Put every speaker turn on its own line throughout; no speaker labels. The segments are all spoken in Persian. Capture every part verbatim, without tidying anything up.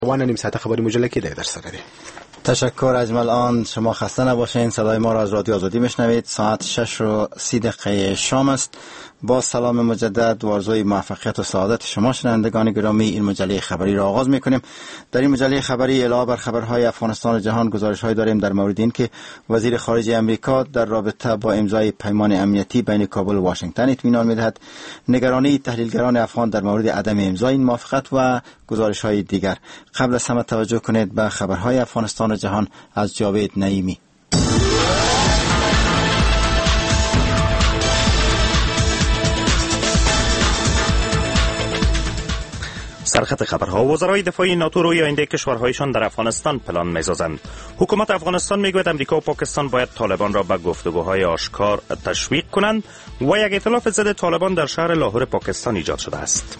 وان نیم ساعت خبری مجله کی در سر دی.
تشکر اجمل آن. شما خسته نباشین. صدای ما را از رادیو آزادی میشنوید. ساعت شش و سی دقیقه شام است. با سلام مجدد و آرزوی موفقیت و سعادت شما شنوندگان گرامی، این مجله خبری را آغاز میکنیم. در این مجله خبری علاوه بر خبرهای افغانستان و جهان گزارش‌های داریم در مورد این که وزیر خارجه امریکا در رابطه با امضای پیمان امنیتی بین کابل و واشنگتن اطمینان می‌دهد. نگرانی تحلیلگران افغان در مورد عدم امضای این موافقت و گزارش‌های دیگر. قبل از همه توجه کنید به خبرهای افغانستان و جهان از جاوید نعیمی.
سرخط خبرها: وزرای دفاع ناتو روی آینده کشورهایشان در افغانستان پلان می‌سازند. حکومت افغانستان میگوید امریکا و پاکستان باید طالبان را به گفتگوهای آشکار تشویق کنند و یک ائتلاف ضد طالبان در شهر لاهور پاکستان ایجاد شده است.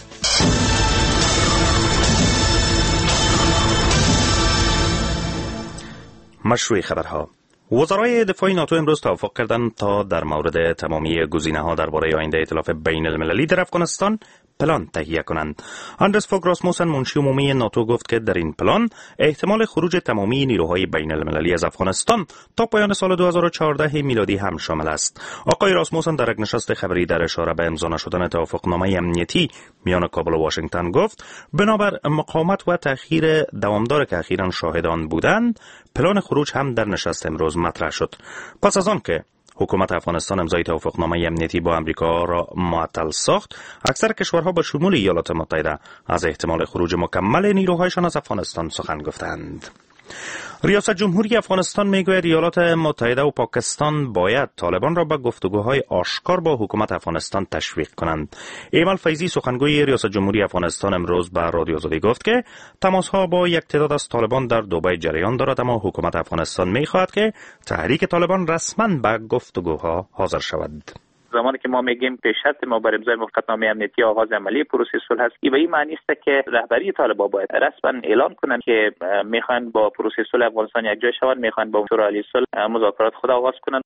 مشروع خبرها: وزرای دفاع ناتو امروز توافق کردند تا در مورد تمامی گزینه‌ها درباره آینده ائتلاف بین المللی در افغانستان پلان تهیه کنند. اندرس فوگ راسموسن، منشی عمومی ناتو، گفت که در این پلان احتمال خروج تمامی نیروهای بین المللی از افغانستان تا پایان سال دو هزار و چهارده میلادی هم شامل است. آقای راسموسن در یک نشست خبری در اشاره به امضا نشدن توافقنامه امنیتی میان کابل و واشنگتن گفت بنابر مقاومت و تأخیر دوامدار که اخیراً شاهدان بودند، پلان خروج هم در نشست امروز مطرح شد. پس از آن که حکومت افغانستان امضای توافقنامه امنیتی با امریکا را معطل ساخت، اکثر کشورها به شمول ایالات متحده از احتمال خروج مکمل نیروهایشان از افغانستان سخن گفتند. ریاست جمهوری افغانستان میگوید ایالات متحده و پاکستان باید طالبان را به گفتگوهای آشکار با حکومت افغانستان تشویق کنند. ایمل فیضی، سخنگوی ریاست جمهوری افغانستان، امروز به رادیو آزادی گفت که تماس‌ها با یک تعداد از طالبان در دبی جریان دارد، اما حکومت افغانستان میخواهد که تحریک طالبان رسما به گفتگوها حاضر شود.
زمانی که ما میگیم پیشرفت ما بر امضای موافقتنامه امنیتی آغاز عملی پروسه صلح است، این به این معنی است که رهبری طالبان باید رسما اعلان کنند که میخوان با پروسه صلح افغانستان یک جای شوند، میخوان با شورای عالی صلح مذاکرات خود آغاز کنند.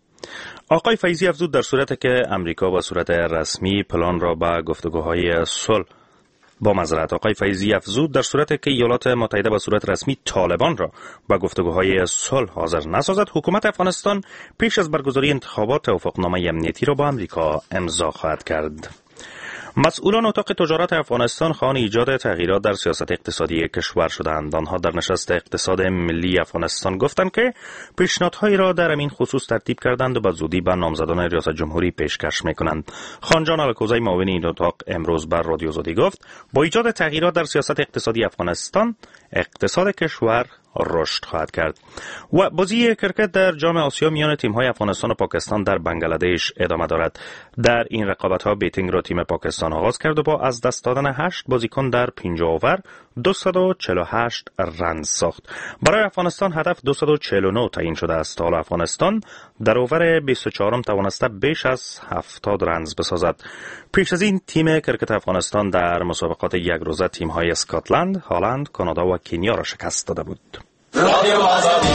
آقای فیضی افزود در صورتی که امریکا به صورت رسمی پلان را به گفتگوهای صلح با معذرت آقای فیضی افزود در صورتی که ایالات متحده به صورت رسمی طالبان را به گفتگوهای صلح حاضر نسازد، حکومت افغانستان پیش از برگزاری انتخابات توافقنامه امنیتی را با امریکا امضا خواهد کرد. مسئولان اتاق تجارت افغانستان خواهان ایجاد تغییرات در سیاست اقتصادی کشور شدند. آنها در نشست اقتصاد ملی افغانستان گفتند که پیشنهادهایی را در این خصوص ترتیب کردند و به زودی به نامزدان ریاست جمهوری پیشکش می‌کنند. خانجان الکوزی، معاون این اتاق، امروز بر رادیو آزادی گفت با ایجاد تغییرات در سیاست اقتصادی افغانستان، اقتصاد کشور رشد خواهد کرد. و بازی کرکت در جام آسیا میان تیم‌های افغانستان و پاکستان در بنگلادش ادامه دارد. در این رقابت‌ها بیتینگ را تیم پاکستان آغاز کرد و با از دست دادن هشت بازیکن در پنجاه اوور دویست و چهل و هشت رن ساخت. برای افغانستان هدف دویست و چهل و نه تعیین شده است. حالا افغانستان در اوور بیست و چهارم توانسته بیش از هفتاد رنز بسازد. پیش از این تیم کرکت افغانستان در مسابقات یک روزه تیم‌های اسکاتلند، هلند، کانادا و کنیا را شکست داده بود. رادیو آزادی.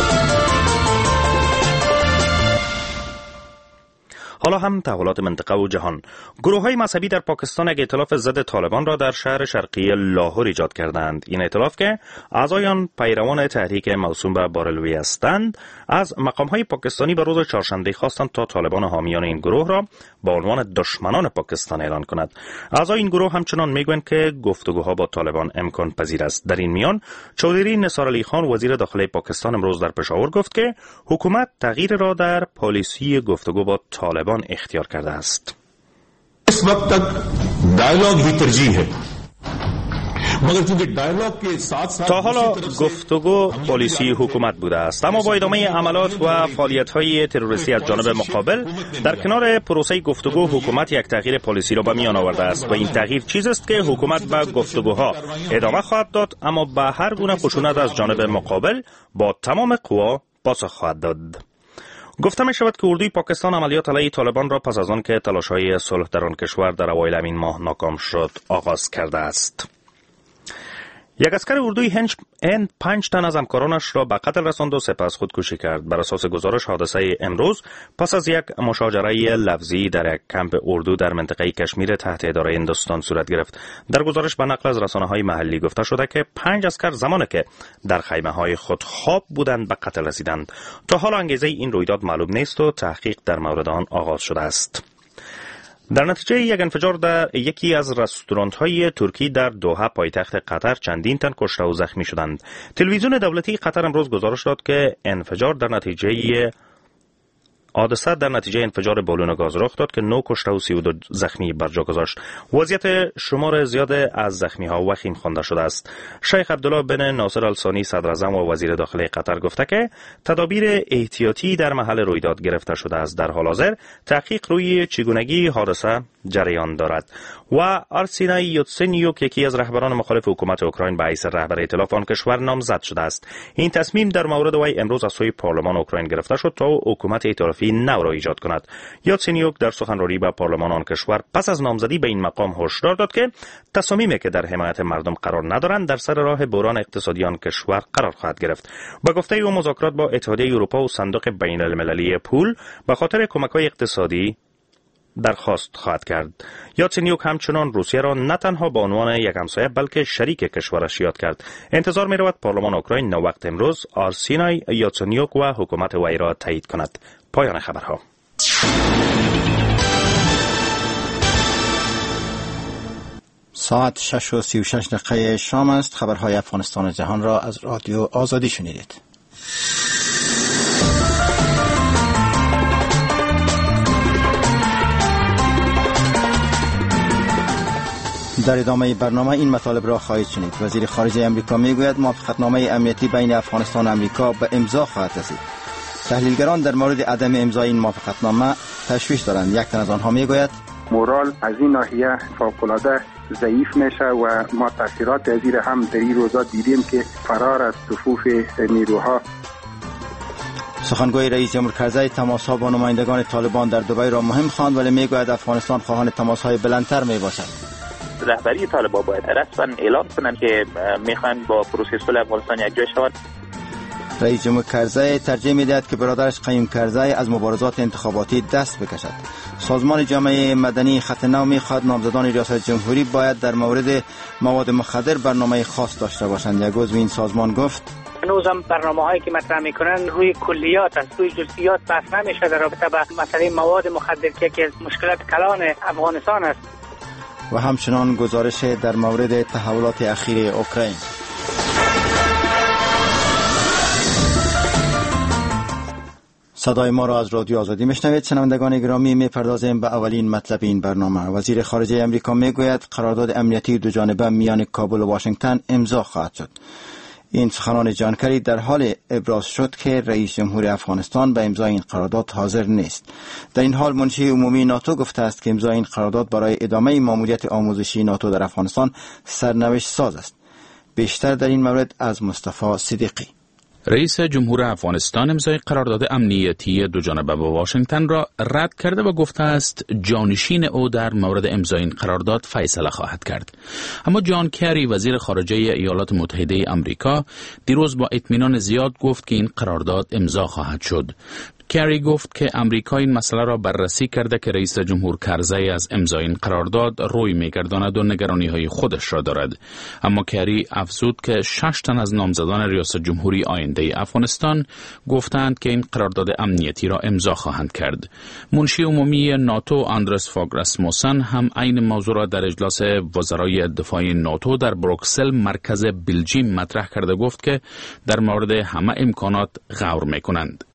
حالا هم تحولات منطقه و جهان. گروه‌های مذهبی در پاکستان یک ائتلاف ضد طالبان را در شهر شرقی لاهور ایجاد کردند. این ائتلاف که اعضایان پیروان تحریک موسوم به بارلوی هستند، از مقام‌های پاکستانی به روز چهارشنبه خواستند تا طالبان و حامیان این گروه را به عنوان دشمنان پاکستان اعلان کند. اعضای این گروه همچنان میگویند که گفتگوها با طالبان امکان پذیر است. در این میان چودری نثار علی خان، وزیر داخلی پاکستان، امروز در پشاور گفت که حکومت تغییر را در پالیسی گفتگو با طالبان اختیار کرده است.
اس وقت تک ڈائلاگ ہی ترجیح ہے، مگر چونکہ ڈائلاگ کے ساتھ ساتھ
تا حالا گفتگو پالیسی حکومت بوده است، اما با ادامه عملات و فعالیت‌های تروریستی از جانب مقابل در کنار پروسه گفتگو، حکومت یک تغییر پالیسی را به میان آورده است و این تغییر چیزی است که حکومت به گفتگوها ادامه خواهد داد، اما به هر گونه خشونت از جانب مقابل با تمام قوا پاسخ خواهد داد. گفته می شود که اردوی پاکستان عملیات علیه طالبان را پس از آن که تلاش‌های صلح در آن کشور در اوایل این ماه ناکام شد آغاز کرده است. یک اسکر اردوی هند پنج تن از همکارانش را به قتل رساند و سپس خودکشی کرد. بر اساس گزارش حادثه امروز پس از یک مشاجره لفظی در یک کمپ اردو در منطقه کشمیر تحت اداره هندوستان صورت گرفت. در گزارش به نقل از رسانه‌های محلی گفته شده که پنج اسکر زمانی که در خیمه‌های خود خواب بودند به قتل رسیدند. تا حال انگیزه این رویداد معلوم نیست و تحقیق در مورد آن آغاز شده است. در نتیجه یک انفجار در یکی از رستوران‌های ترکی در دوحه پایتخت قطر چندین تن کشته و زخمی شدند. تلویزیون دولتی قطر امروز گزارش داد که انفجار در نتیجه حادثه در نتیجه انفجار بالون گاز رخ داد که نه کشته و سی و دو زخمی بر جا گذاشت. وضعیت شمار زیاد از زخمی ها وخیم خوانده شده است. شیخ عبدالله بن ناصر الثانی صدر اعظم و وزیر داخلی قطر گفته که تدابیر احتیاطی در محل رویداد گرفته شده است. در حال حاضر تحقیق روی چگونگی حادثه جریان دارد. و آرسینای یوتسنیوک یکی از رهبران مخالف حکومت اوکراین به حیث رهبر ائتلاف آن کشور نامزد شده است. این تصمیم در مورد وی امروز از سوی پارلمان اوکراین گرفته شد تا حکومت ائتلافی نو را ایجاد کند. یوتسنیوک در سخنرانی به پارلمان آن کشور پس از نامزدی به این مقام هشدار داد که تصامیمی که در حمایت مردم قرار ندارند در سر راه بحران اقتصادی آن کشور قرار خواهد گرفت. با گفته او مذاکرات با اتحادیه اروپا و صندوق بین المللی پول به خاطر کمک‌های اقتصادی درخواست خواهد کرد. یاتسنیوک همچنان روسیه را نه تنها به عنوان یک همسایه بلکه شریک کشورش یاد کرد. انتظار می رود پارلمان اوکراین نه وقت امروز آرسینای یاتسنیوک و حکومت وی را تایید کند. پایان خبرها.
ساعت شش و سی و شش دقیقه شام است. خبرهای افغانستان و جهان را از رادیو آزادی شنیدید. در ادامه برنامه این مطالب را خواهید شنید. وزیر خارجه امریکا میگوید موافقتنامه امنیتی بین افغانستان و امریکا به امضا خواهد رسید. تحلیلگران در مورد عدم امضای این موافقتنامه تشویش دارند. یک تن از آنها میگوید
مورال از این ناحیه فوق‌العاده ضعیف میشه و ما تاثیرات از این هم در این روزا دیدیم که فرار از صفوف نیروها.
سخنگوی رئیس جمهور کرزی تماس‌ها با نمایندگان طالبان در دبی را مهم خواند، ولی میگوید افغانستان خواهان تماس‌های بلندتر میباشد.
رهبری طالبان باید رسما اعلام کنند که میخوان با پروسه صلح افغانستان یکجا شوند.
رئیس جمهور کرزی ترجیح میدهد که برادرش قیوم کرزی از مبارزات انتخاباتی دست بکشد. سازمان جامعه مدنی خط نو میخواد نامزدان ریاست جمهوری باید در مورد مواد مخدر برنامه خاص داشته باشند. یک عضو این سازمان گفت
هنوزم برنامه‌هایی که مطرح می‌کنن روی کلیات است، روی جزئیات بحث نمیشه در رابطه با مسئله مواد مخدر که یکی از مشکلات کلان افغانستان است.
و همچنان گزارش در مورد تحولات اخیر اوکراین. صدای ما را از رادیو آزادی میشنوید. شنوندگان گرامی، میپردازیم به اولین مطلب این برنامه. وزیر خارجه امریکا میگوید قرارداد امنیتی دو جانبه میان کابل و واشنگتن امضا خواهد شد. این سخنان جان کری در حال ابراز شد که رئیس جمهور افغانستان به امضای این قرارداد حاضر نیست. در این حال منشی عمومی ناتو گفته است که امضای این قرارداد برای ادامه ماموریت آموزشی ناتو در افغانستان سرنوشت ساز است. بیشتر در این مورد از مصطفی صدیقی.
رئیس جمهور افغانستان امضای قرارداد امنیتی دو جانبه با واشنگتن را رد کرده و گفته است جانشین او در مورد امضای این قرارداد فیصله خواهد کرد. اما جان کری وزیر خارجه ایالات متحده آمریکا دیروز با اطمینان زیاد گفت که این قرارداد امضا خواهد شد. کری گفت که امریکا این مسئله را بررسی کرده که رئیس جمهور کرزی از امضای این قرارداد روی می‌گرداند و نگرانی‌های خودش را دارد. اما کری افزود که شش تن از نامزدان ریاست جمهوری آینده افغانستان گفتند که این قرارداد امنیتی را امضا خواهند کرد. منشی عمومی ناتو آندرس فاگ راسموسن هم عین موضوع را در اجلاس وزرای دفاع ناتو در بروکسل مرکز بلژیم مطرح کرده گفت که در مورد همه امکانات غور می‌کنند.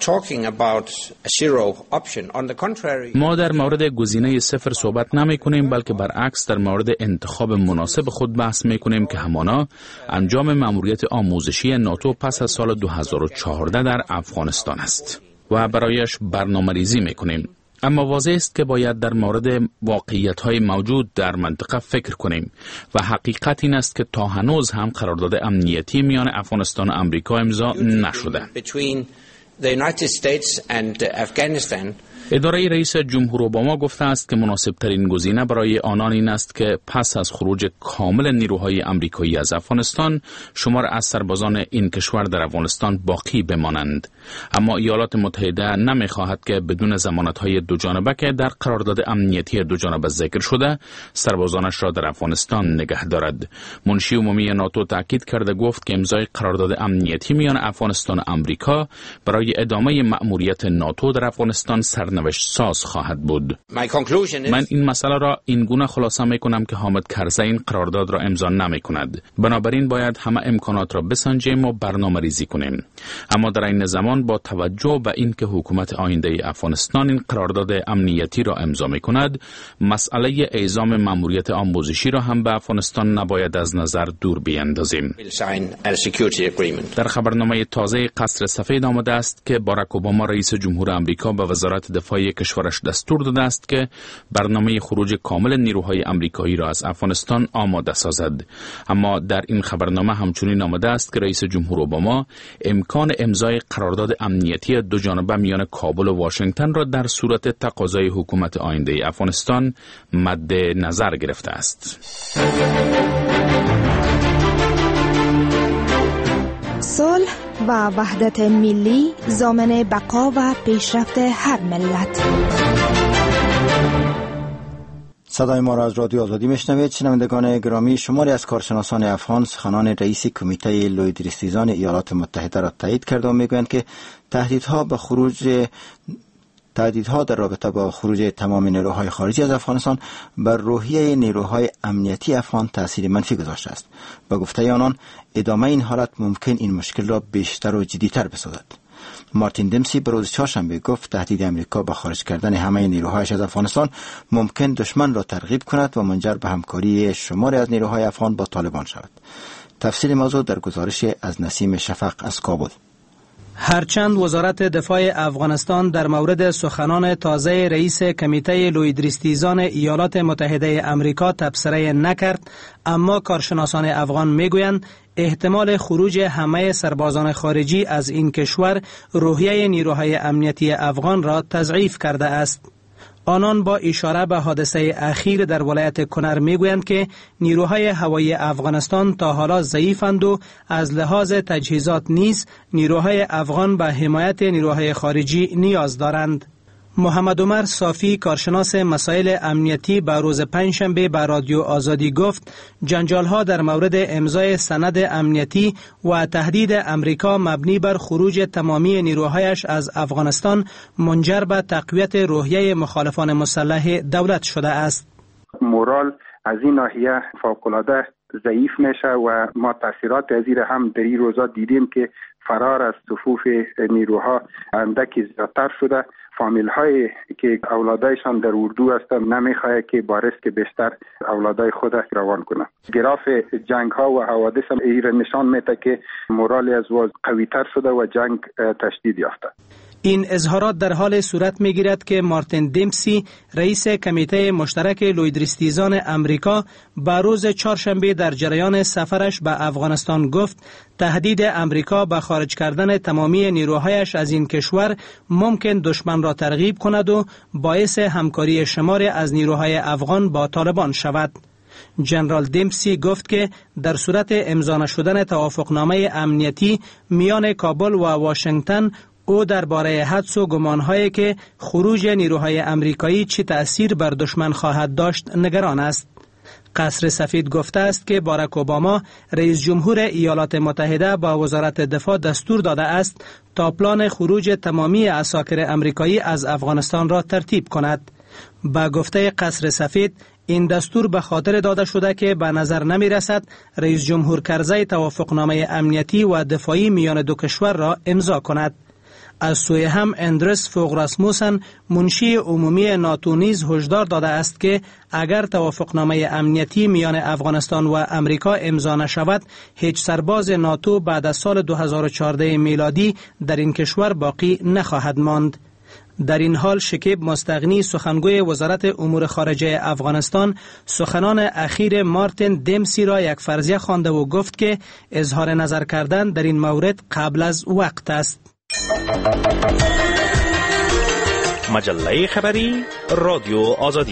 ما در مورد گزینه صفر صحبت نمی کنیم، بلکه برعکس در مورد انتخاب مناسب خود بحث می کنیم که همانا انجام مأموریت آموزشی ناتو پس از سال دو هزار و چهارده در افغانستان است و برایش برنامه ریزی می کنیم. اما واضح است که باید در مورد واقعیت‌های موجود در منطقه فکر کنیم و حقیقت این است که تا هنوز هم قرارداد امنیتی میان افغانستان و امریکا امضا نشده.
The United States and Afghanistan
اداره رئیس جمهور اوباما گفته است که مناسب ترین گزینه برای آنان این است که پس از خروج کامل نیروهای آمریکایی از افغانستان شمار از سربازان این کشور در افغانستان باقی بمانند. اما ایالات متحده نمی‌خواهد که بدون ضمانت‌های دو جانبه که در قرارداد امنیتی دو جانبه ذکر شده سربازانش را در افغانستان نگه دارد. منشی عمومی ناتو تاکید کرده گفت که امضای قرارداد امنیتی میان افغانستان و آمریکا برای ادامه مأموریت ناتو در افغانستان سرنوشت ساز خواهد بود. من این مسئله را این گونه خلاصه می کنم که حامد کرزی این قرارداد را امضا نمی کند. بنابراین باید همه امکانات را بسنجیم و برنامه ریزی کنیم. اما در این زمان با توجه به اینکه حکومت آینده افغانستان این قرارداد امنیتی را امضا می کند، مسئله اعزام مأموریت آموزشی را هم به افغانستان نباید از نظر دور بیاندازیم. در خبرنامه تازه قصر سفید آمده است که باراک اوباما رئیس جمهور آمریکا به وزارت دفاع کشورش دستور داده است که برنامه خروج کامل نیروهای آمریکایی را از افغانستان آماده سازد. اما در این خبرنامه همچنین آمده است که رئیس جمهور اوباما امکان امضای قرارداد امنیتی دو جانبه میان کابل و واشنگتن را در صورت تقاضای حکومت آینده افغانستان مد نظر گرفته است.
صلح و وحدت ملی ضامن بقا و پیشرفت هر ملت.
صدای ما را از رادیو آزادی میشنوید. شنوندگان گرامی، شماری از کارشناسان افغان سخنان رئیس کمیته لوید رستیزان ایالات متحده را تایید کرده و میگویند که تهدیدها به خروج تهدیدها در رابطه با خروج تمام نیروهای خارجی از افغانستان بر روحیه نیروهای امنیتی افغان تأثیر منفی گذاشته است. به گفته آنان ادامه این حالت ممکن این مشکل را بیشتر و جدی‌تر بسازد. مارتین دمسی به روز چهارشنبه گفت تهدید امریکا به خارج کردن همه نیروهایش از افغانستان ممکن دشمن را ترغیب کند و منجر به همکاری شماری از نیروهای افغان با طالبان شود. تفصیل موضوع در گزارش از نسیم شفق از کابل.
هرچند وزارت دفاع افغانستان در مورد سخنان تازه رئیس کمیته لوید رستیزان ایالات متحده امریکا تبصره نکرد، اما کارشناسان افغان میگویند احتمال خروج همه سربازان خارجی از این کشور روحیه نیروهای امنیتی افغان را تضعیف کرده است. آنان با اشاره به حادثه اخیر در ولایت کنر میگویند که نیروهای هوایی افغانستان تا حالا ضعیفند و از لحاظ تجهیزات نیز نیروهای افغان به حمایت نیروهای خارجی نیاز دارند. محمد عمر صافی کارشناس مسائل امنیتی به روز پنجشنبه به رادیو آزادی گفت جنجال‌ها در مورد امضای سند امنیتی و تهدید امریکا مبنی بر خروج تمامی نیروهایش از افغانستان منجر به تقویت روحیه مخالفان مسلح دولت شده است.
مورال از این ناحیه فوق‌العاده ضعیف میشه و ما تاثیرات از این هم در این روزا دیدیم که فرار از صفوف نیروها اندکی زیادتر شده. فامیل هایی که اولادایشان در اردو هستند نمیخواه که بارش که بیشتر اولادای خود روان کنند. گراف جنگ ها و حوادث هم ایره نشان میده که مورال از واز قوی تر شده و جنگ تشدید یافته.
این اظهارات در حال صورت میگیرد که مارتین دمسی رئیس کمیته مشترک لوید رستیزان امریکا به روز چهارشنبه در جریان سفرش به افغانستان گفت تهدید امریکا به خارج کردن تمامی نیروهایش از این کشور ممکن دشمن را ترغیب کند و باعث همکاری شماری از نیروهای افغان با طالبان شود. جنرال دمسی گفت که در صورت امضا نشدن توافقنامه امنیتی میان کابل و واشنگتن او درباره حدس و گمان‌هایی که خروج نیروهای امریکایی چه تأثیر بر دشمن خواهد داشت نگران است. قصر سفید گفته است که باراک اوباما رئیس جمهور ایالات متحده با وزارت دفاع دستور داده است تا پلان خروج تمامی عساکر امریکایی از افغانستان را ترتیب کند. با گفته قصر سفید این دستور به خاطر داده شده که به نظر نمی رسد رئیس جمهور کرزی توافقنامه امنیتی و دفاعی میان دو کشور را امضا کند. از سوی هم اندرس فوق راسموسن منشی عمومی ناتو نیز هشدار داده است که اگر توافقنامه امنیتی میان افغانستان و امریکا امضا نشود هیچ سرباز ناتو بعد از سال دو هزار و چهارده میلادی در این کشور باقی نخواهد ماند. در این حال شکیب مستغنی سخنگوی وزارت امور خارجه افغانستان سخنان اخیر مارتین دمسی را یک فرضیه خوانده و گفت که اظهار نظر کردن در این مورد قبل از وقت است.
مجله خبری رادیو آزادی.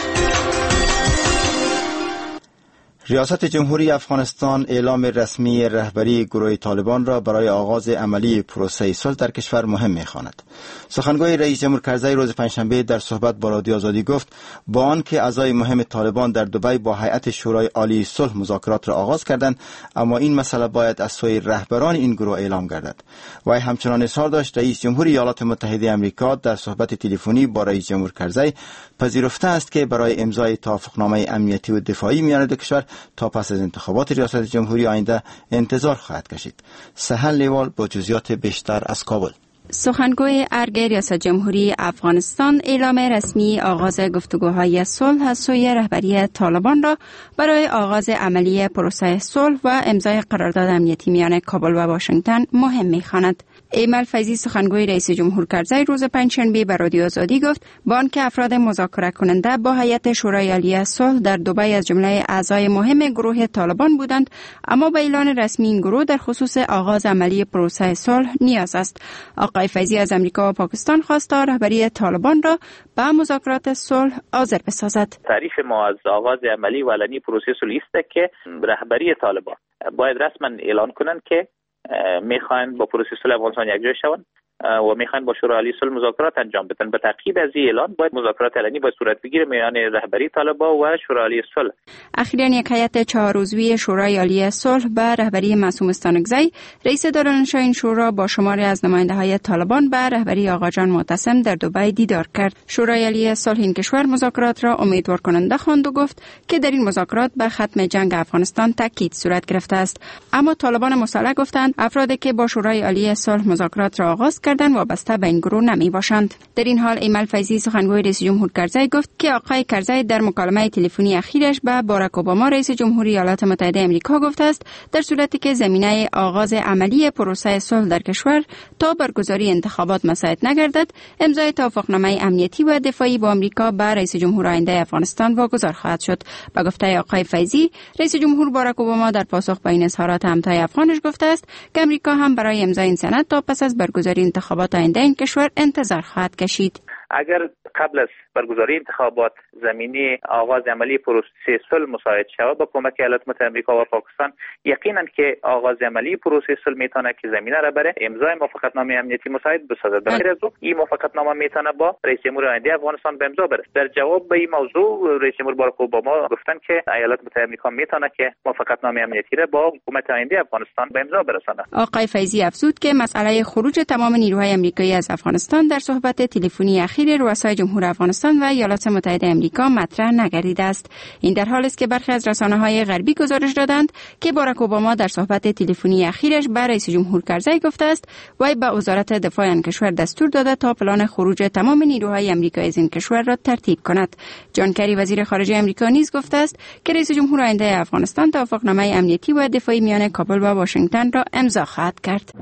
ریاست جمهوری افغانستان اعلام رسمی رهبری گروه طالبان را برای آغاز عملی پروسه صلح در کشور مهم می‌خواند. سخنگوی رئیس جمهور کرزی روز پنجشنبه در صحبت با رادیو آزادی گفت با آنکه اعضای مهم طالبان در دبی با هیئت شورای عالی صلح مذاکرات را آغاز کردند، اما این مسئله باید از سوی رهبران این گروه اعلام گردد. وی همچنان اصرار داشت رئیس جمهور ایالات متحده آمریکا در صحبت تلفنی با رئیس جمهور کرزی پذیرفته است که برای امضای توافقنامه امنیتی و دفاعی میان دو کشور تا پس از انتخابات ریاست جمهوری آینده انتظار خواهد کشید. سهل لیوال با جزئیات بیشتر از کابل.
سخنگوی ارگ ریاست جمهوری افغانستان اعلام رسمی آغاز گفتگوهای صلح از سوی رهبری طالبان را برای آغاز عملی پروسه صلح و امضای قرارداد امنیتی میان کابل و واشنگتن مهم می‌خواند. ایمل فیضی سخنگوی رئیس جمهور کرزی روز پنجشنبه به رادیو آزادی گفت با آنکه افراد مذاکره کننده با هیئت شورای عالی صلح در دبی از جمله اعضای مهم گروه طالبان بودند، اما به اعلان رسمی این گروه در خصوص آغاز عملی پروسه صلح نیاز است. آقای فیضی از امریکا و پاکستان خواست تا رهبری طالبان را به مذاکرات صلح حاضر بسازد.
تعریف ما از آغاز عملی و علنی پروسه صلح است که رهبری طالبان باید رسما اعلان کنند که میخواین با پروسه صلح افغانستان یکجا شوند و میخواین با شورای عالی صلح مذاکرات انجام بدن. به تعقیب از این اعلان باید مذاکرات علنی باید صورت بگیره میان رهبری طالبان و شورای عالی صلح.
اخیراً یک هیئت چهار عضوی شورای عالی صلح به رهبری معصوم استانکزی رئیس دارالانشا این شورا با شماری از نماینده‌های طالبان به رهبری آقا جان معتصم در دبی دیدار کرد. شورای عالی صلح این کشور مذاکرات را امیدوار کننده خواند و گفت که در این مذاکرات به ختم جنگ افغانستان تاکید صورت گرفته است. اما طالبان مسلح گفتند افرادی که با شورای عالی صلح مذاکرات را آغاز کردند وابسته به این گروه نمی باشند. در این حال ایمل فیضی سخنگوی رئیس جمهور کرزی گفت که آقای کرزی در مکالمه تلفنی اخیرش به باراک اوباما رئیس جمهوری ایالات متحده آمریکا گفته است در صورتی که زمینه آغاز عملی پروسه صلح در کشور تا برگزاری انتخابات مساعد نگردد، امضای توافقنامه امنیتی و دفاعی با آمریکا به رئیس جمهور آینده افغانستان واگذار خواهد شد. به گفته آقای فیضی، رئیس جمهور باراک اوباما در پاسخ به این اظهارات همتای افغانش گفته است که آمریکا هم برای امضای این سند تا پس از برگزاری انتخابات آینده این کشور انتظار خواهد کشید.
اگر قبل از برگزاری انتخابات زمینه آغاز عملی پروسه صلح مساعد شود با کمک ایالات متحده آمریکا و پاکستان، یقینا که آغاز عملی پروسه صلح میتونه که زمینه را برای امضای موافقتنامه امنیتی مساعد بسازد. به غیر از او این موافقتنامه میتونه با رئیس جمهور آینده افغانستان به امضا برسد. در جواب به این موضوع رئیس جمهور باراک اوباما گفتن که ایالات متحده آمریکا میتونه که موافقتنامه امنیتی را با حکومت آینده افغانستان به امضا برساند.
آقای فیضی افزود که مسئله خروج تمام نیروهای آمریکایی از افغانستان در صحبت تلفنی اخیر رؤسای جمهور افغانستان و ایالات متحده آمریکا مطرح نگردیده است. این در حالی است که برخی از رسانه‌های غربی گزارش دادند که باراک اوباما در صحبت تلفنی اخیرش با رئیس جمهور کرزی گفته است وی به وزارت دفاع آن کشور دستور داده تا پلان خروج تمام نیروهای آمریکایی از این کشور را ترتیب کند. جان کری وزیر خارجه آمریکا نیز گفته است که رئیس جمهور آینده افغانستان توافقنامه امنیتی و دفاعی میان کابل و واشنگتن را امضا خواهد کرد.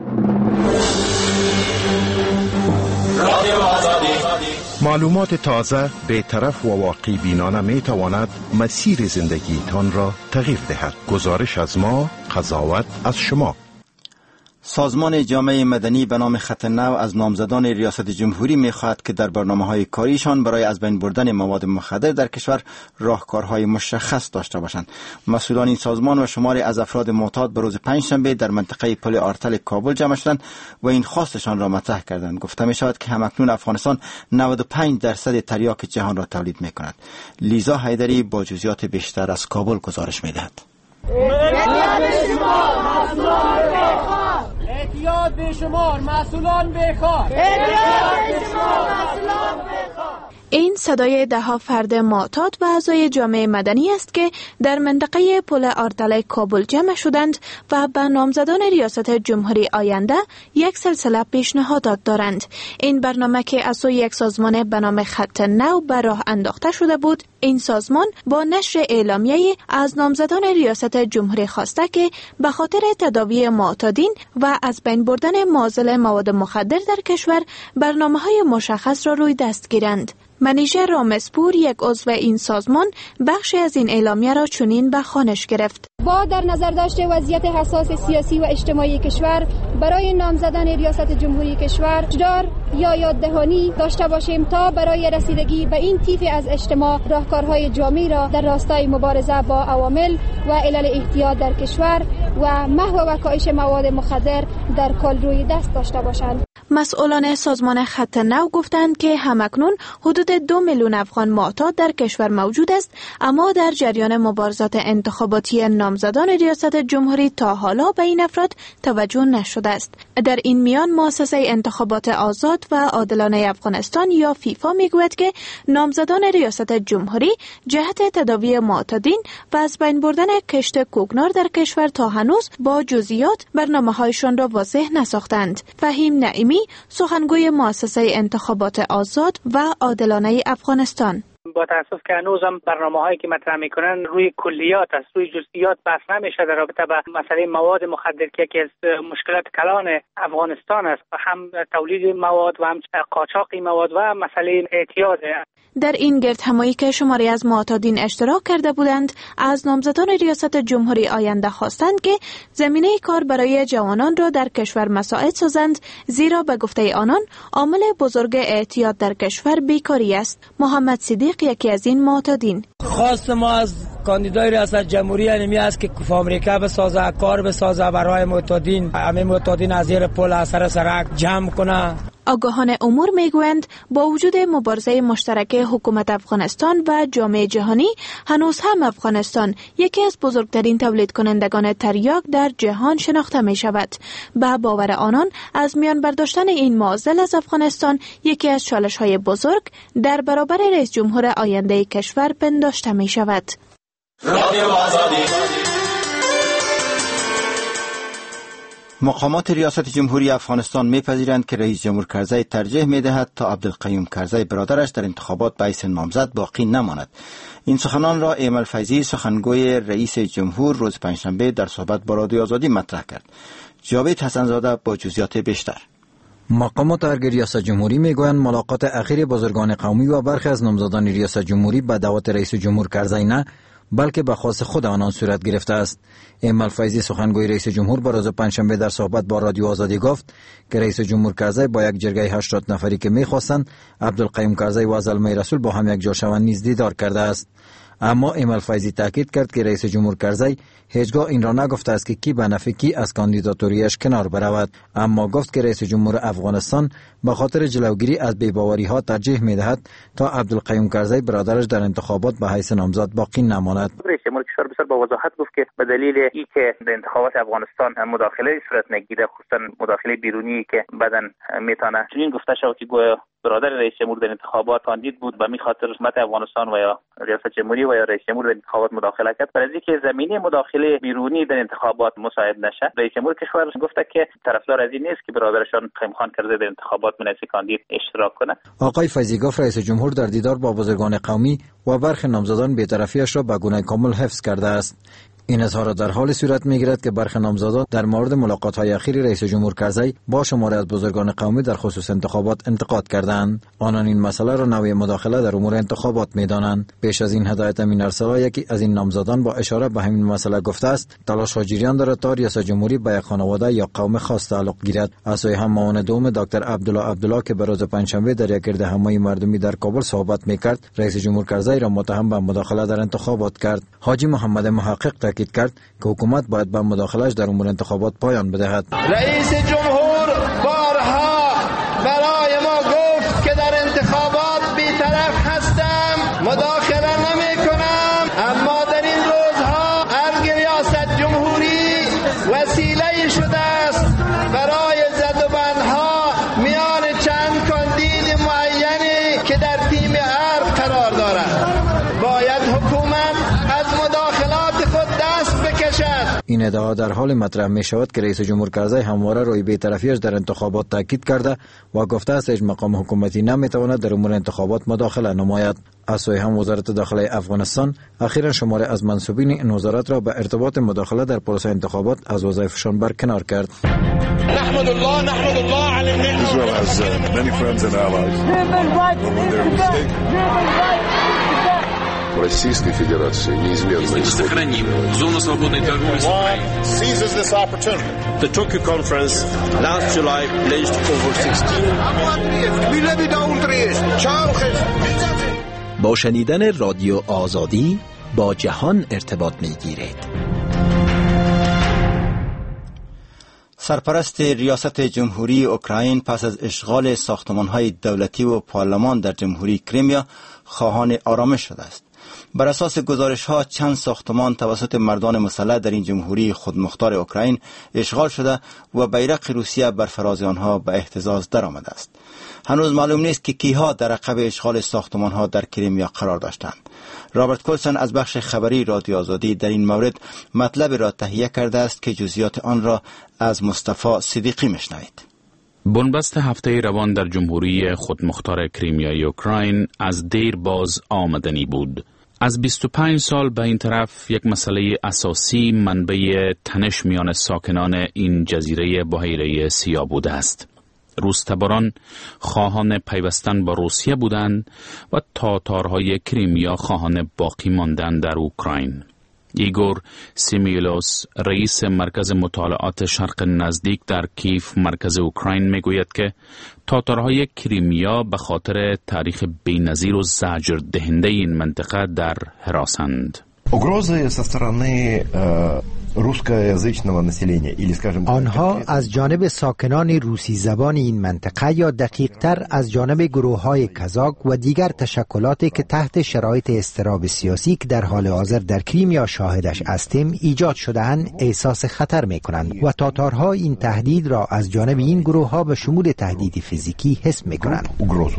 معلومات تازه، بی‌طرف و واقع بینانه می تواند مسیر زندگی تان را تغییر دهد. گزارش از ما، قضاوت از شما.
سازمان جامعه مدنی به نام خط نو از نامزدان ریاست جمهوری می‌خواهد که در برنامه‌های کاریشان برای از بین بردن مواد مخدر در کشور راهکارهای مشخص داشته باشند. مسئولان این سازمان و شماری از افراد معتاد به روز پنجشنبه در منطقه پل آرتل کابل جمع شدند و این خواستشان را مطرح کردند. گفته می‌شود که همکنون افغانستان نود و پنج درصد تریاک جهان را تولید می‌کند. لیزا حیدری با جزئیات بیشتر از کابل گزارش می‌دهد.
اعتیاد بیشمار، مسئولان بیکار.
این صدای ده ها فرد معتاد و اعضای جامعه مدنی است که در منطقه پل آرتل کابل جمع شدند و به نامزدان ریاست جمهوری آینده یک سلسله پیشنهادات دارند. این برنامه که از سوی یک سازمان به نام خط نو به راه انداخته شده بود، این سازمان با نشر اعلامیه از نامزدان ریاست جمهوری خواسته که به خاطر تداوی معتادین و از بین بردن معضل مواد مخدر در کشور برنامه‌های مشخص را روی دست گیرند. منیژه رامسپور، یک عضو این سازمان، بخشی از این اعلامیه را چنین به خوانش گرفت.
با در نظر داشته وضعیت حساس سیاسی و اجتماعی کشور، برای نامزدان ریاست جمهوری کشور اقدار یا یاددهانی داشته باشیم تا برای رسیدگی به این طیف از اجتماع راهکارهای جامعی را در راستای مبارزه با عوامل و علل احتیاط در کشور و محو و کاهش مواد مخدر در کل روی دست داشته باشند.
مسئولان سازمان خط نو گفتند که همکنون حدود دو میلیون افغان معتاد در کشور موجود است، اما در جریان مبارزات انتخاباتی نامزدان ریاست جمهوری تا حالا به این افراد توجه نشده است. در این میان مؤسسه انتخابات آزاد و عادلانه افغانستان یا فیفا میگوید که نامزدان ریاست جمهوری جهت تداوی معتادین و از بین بردن کشت کوکنار در کشور تا هنوز با جزئیات برنامه‌هایشان را واضح نساختند. فهیم نعیمی، سخنگوی مؤسسه انتخابات آزاد و عادلانه افغانستان:
با تاسف که هنوزم برنامه‌هایی که مطرح میکنن روی کلیات است، روی جزئیات بحث نمیشه در رابطه با مسئله مواد مخدر که یکی از مشکلات کلان افغانستان است، هم تولید مواد و هم قاچاق مواد و مسئله اعتیاد.
در این گردهمایی که شماری از معتادین اشتراک کرده بودند، از نامزدان ریاست جمهوری آینده خواستند که زمینه کار برای جوانان را در کشور مساعد سازند، زیرا به گفته آنان عامل بزرگ اعتیاد در کشور بیکاری است. محمد صدیق، یکی از این معتادین:
خواست ما از کاندیدای ریاست جمهوری اینمی است که فابریکه بسازه، کار بسازه برای معتادین، همه معتادین از زیر پل اثر سرک جمع کنه.
آگاهان امور میگویند با وجود مبارزه مشترک حکومت افغانستان و جامعه جهانی، هنوز هم افغانستان یکی از بزرگترین تولید کنندگان تریاک در جهان شناخته می شود. به باور آنان، از میان برداشتن این معضل از افغانستان یکی از چالش های بزرگ در برابر رئیس جمهور آینده کشور پنداشته می شود.
مقامات ریاست جمهوری افغانستان میپذیرند که رئیس جمهور کرزی ترجیح میدهد تا عبدالقیوم کرزی برادرش در انتخابات به حیث نامزد باقی نماند. این سخنان را ایمل فیضی، سخنگوی رئیس جمهور، روز پنجشنبه در صحبت با رادیو آزادی مطرح کرد. جاوید حسنزاده با جزئیات بیشتر.
مقامات ارگ ریاست جمهوری میگویند ملاقات اخیر بزرگان قومی و برخی از نامزدان ریاست جمهوری به دعوت رئیس جمهور کرزی نه، بلکه به خواست خود آنان صورت گرفته است. ایمل فیضی، سخنگوی رئیس جمهور، با روز پنجشنبه در صحبت با رادیو آزادی گفت که رئیس جمهور کرزی با یک جرگه هشتاد نفری که میخواستند عبدالقیوم کرزی و زلمه رسول با هم یک جا شوند نیز دیدار کرده است. اما ایمل فیضی تاکید کرد که رئیس جمهور کرزی هیچگاه این را نگفته است که کی به نفع کی از کاندیداتوریش کنار برود، اما گفت که رئیس جمهور افغانستان به خاطر جلوگیری از بی‌باوری ها ترجیح میدهد تا عبدالقیوم کرزی برادرش در انتخابات به حیث نامزد باقی نماند.
رئیس جمهور کشور بسیار با وضاحت گفت که به دلیل اینکه در انتخابات افغانستان مداخله صورت نگیره، خصوصا مداخله بیرونی که بعداً میتونه چنین گفته شود که گویا برادر رئیس جمهور در انتخابات کاندید بود و می خاطر حکومت افغانستان و یا ریاست جمهوری و یا رئیس جمهور در انتخابات مداخله کرد. برای اینکه زمینه مداخله بیرونی در انتخابات مساعد نشه، رئیس جمهور کشور گفته که طرفدار از این نیست که برادرشان قیم خان کرده در انتخابات مناسب کاندید اشتراک کنه.
آقای فیضی گفت رئیس جمهور در دیدار با بزرگان قومی و برخی نامزدان بی‌طرفی‌اش را به گونه کامل حفظ کرده است. این اظهارات در حال صورت می‌گیرد که برخی نامزدان در مورد ملاقات‌های اخیر رئیس جمهور کرزی با شماری از بزرگان قومی در خصوص انتخابات انتقاد کردند. آنان این مسئله را نوع مداخله در امور انتخابات می‌دانند. پیش از این هدایت امین ارسلا، یکی از این نامزدان، با اشاره به همین مسئله گفته است تلاش‌ها جریان دارد تا ریاست جمهوری به یک خانواده یا قوم خاص تعلق گیرد. از سوی هم معاون دوم دکتر عبدالله عبدالله که به روز پنجشنبه در یک گردهمایی مردمی در کابل صحبت می‌کرد، رئیس جمهور کرزی را متهم به مداخله در انتخابات کرد. حاجی محمد محقق تاکید کرد که حکومت باید به مداخله‌اش در امور انتخابات پایان بدهد.
رئیس جمهور بارها برای ما گفت که در انتخابات بی‌طرف هستم، مداخله نمی‌کنم، اما در این روزها ارگ ریاست جمهوری وسیله شده است برای زدوبندها میان چند کاندید معینی که در تیم ارگ قرار دارند. باید حکومت از مداخلات خود دست بکشد.
این این ادعا در حال مطرح می شود که رئیس جمهور کرزی همواره روی بی‌طرفیش در انتخابات تاکید کرده و گفته است هیچ مقام حکومتی نمیتواند در امور انتخابات مداخله نماید. از سوی هم وزارت داخلی افغانستان اخیرا شماری از منصوبین این وزارت را به ارتباط مداخله در پروسه انتخابات از وظایفشان برکنار کرد.
نحمد الله نحمد الله علی النعمة. Israel has uh, many friends and allies.
В Российской Федерации неизменно
сохраним зону свободной торговли с Украиной.
Seizes this opportunity.
The Tokyo conference last July pledged over sixteen.
با شنیدن رادیو آزادی با جهان ارتباط می‌گیرید.
سرپرست ریاست جمهوری اوکراین پس از اشغال ساختمان‌های دولتی و پارلمان در جمهوری کریمیا خواهان آرامش شده است. بر اساس گزارش‌ها چند ساختمان توسط مردان مسلح در این جمهوری خودمختار اوکراین اشغال شده و بیرق روسیه بر فراز آنها به اهتزاز درآمده است. هنوز معلوم نیست که کیها در عقب اشغال ساختمان‌ها در کریمیا قرار داشتند. رابرت کولسن از بخش خبری رادیو آزادی در این مورد مطلب را تهیه کرده است که جزئیات آن را از مصطفی صدیقی میشنوید.
بنبست هفته روان در جمهوری خودمختار کریمیای اوکراین از دیر باز آمدنی بود. از بیست و پنج سال به این طرف یک مسئله اساسی منبع تنش میان ساکنان این جزیره بحیره سیاه بوده است. روس‌تباران خواهان پیوستن با روسیه بودند و تاتارهای کریمیا خواهان باقی ماندن در اوکراین. ایگور سیمیلوس رئیس مرکز مطالعات شرق نزدیک در کیف مرکز اوکراین میگوید که تاتارهای کریمیا به خاطر تاریخ بی‌نظیر و زجر دهنده این منطقه در حراسند.
Угрозы со стороны русскоязычного населения или скажем
آنها از جانب ساکنان روسی زبان این منطقه یا دقیق تر از جانب گروه های کازاک و دیگر تشکلاتی که تحت شرایط اضطراب سیاسی که در حال حاضر در کریمیا شاهدش هستیم ایجاد شده‌اند احساس خطر می کنند و تاتارها این تهدید را از جانب این گروه ها به شمول تهدید فیزیکی حس می کنند.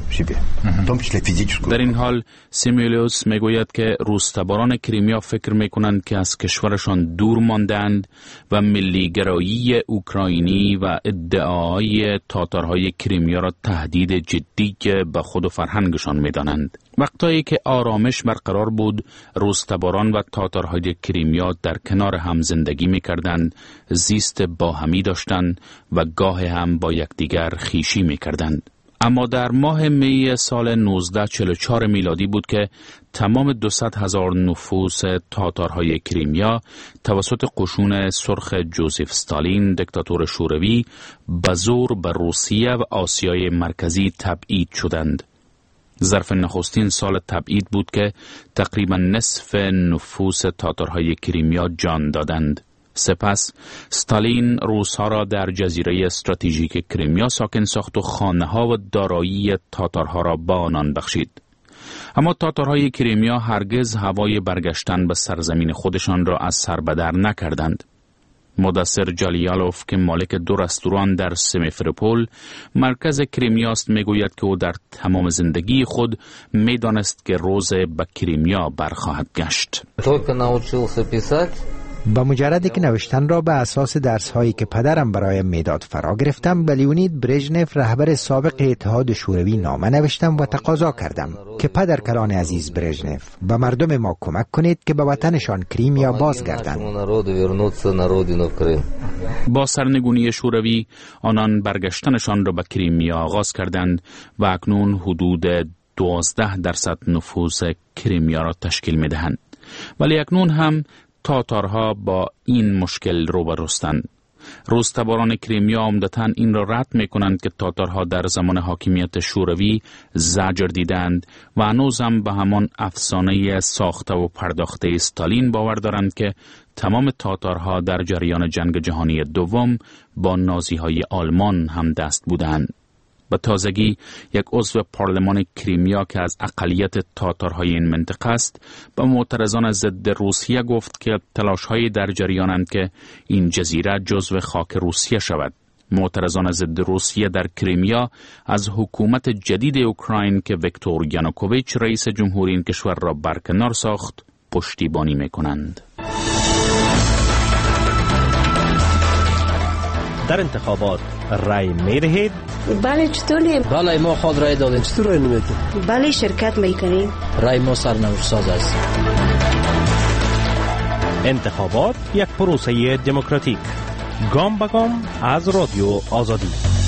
در این حال سیمیلیوس می گوید که روس‌تباران کریمیا فکر می کنند که از کشورشان دور ماندند و ملیگرایی اوکراینی و ادعای تاتارهای کریمیا را تهدید جدی به خود و فرهنگشان می دانند. وقتایی که آرامش برقرار بود، روس‌تباران و تاتارهای کریمیا در کنار هم زندگی می کردند، زیست باهمی داشتند و گاه هم با یکدیگر خویشی می کردند. اما در ماه می سال نوزده چهل و چهار میلادی بود که تمام دویست هزار نفوس تاتارهای کریمیا توسط قشون سرخ جوزف استالین دکتاتور شوروی به زور به روسیه و آسیای مرکزی تبعید شدند. ظرف نخستین سال تبعید بود که تقریبا نصف نفوس تاتارهای کریمیا جان دادند. سپس استالین روس‌ها را در جزیره استراتژیک کریمیا ساکن ساخت و خانه‌ها و دارایی تاتارها را به آنان بخشید. اما تاتارهای کریمیا هرگز هوای برگشتن به سرزمین خودشان را از سر به در نکردند. مدثر جالیالوف که مالک دو رستوران در سیمفروپول مرکز کریمیا است میگوید که او در تمام زندگی خود میدانست که روز به کریمیا برخواهد گشت.
با مجردی که نوشتن را به اساس درس هایی که پدرم برایم میداد فرا گرفتم، به لیونید برژنف رهبر سابق اتحاد شوروی نامه نوشتم و تقاضا کردم که پدرکلان عزیز برژنف به مردم ما کمک کنید که به وطنشان کریمیا بازگردند.
با سرنگونی شوروی آنان برگشتنشان را به کریمیا آغاز کردند و اکنون حدود دوازده درصد نفوس کریمیا را تشکیل میدهند. ولی اکنون هم تاتارها با این مشکل روبروستند. روس‌تباران کریمیا عمدتاً این را رد می‌کنند که تاتارها در زمان حاکمیت شوروی زجر دیدند و هنوز هم به همان افسانه ساخته و پرداخته استالین باور دارند که تمام تاتارها در جریان جنگ جهانی دوم با نازی‌های آلمان هم دست بودند. به تازگی یک عضو پارلمان کریمیا که از اقلیت تاتارهای این منطقه است به معترضان ضد روسیه گفت که تلاش‌های در جریانند که این جزیره جزو خاک روسیه شود. معترضان ضد روسیه در کریمیا از حکومت جدید اوکراین که ویکتور یانوکوویچ رئیس جمهوری این کشور را برکنار ساخت پشتیبانی می‌کنند.
در انتخابات رای می دهید؟
بله. چطوری؟
بله ما خود رای دادیم.
چطور رای نمیدید؟ بله شرکت میکنیم.
رای ما سرنوشت ساز است.
انتخابات یک پروسه دموکراتیک، گام به گام از رادیو آزادی.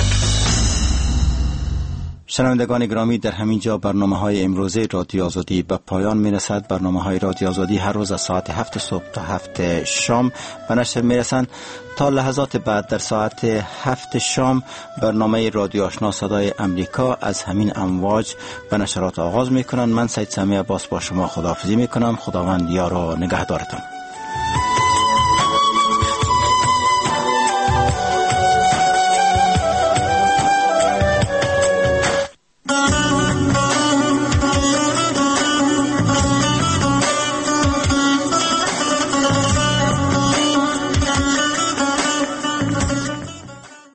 شنوندگان گرامی، در همین جا برنامه های امروزه رادیو آزادی به پایان می رسد. برنامه های رادیو آزادی هر روز از ساعت هفت صبح تا هفت شام به نشر می رسند. تا لحظات بعد در ساعت هفت شام برنامه رادیو آشنا صدای امریکا از همین امواج به نشرات آغاز می کنند. من سید سمی عباس با شما خداحافظی می کنم. خداوند یار و نگهدارتان.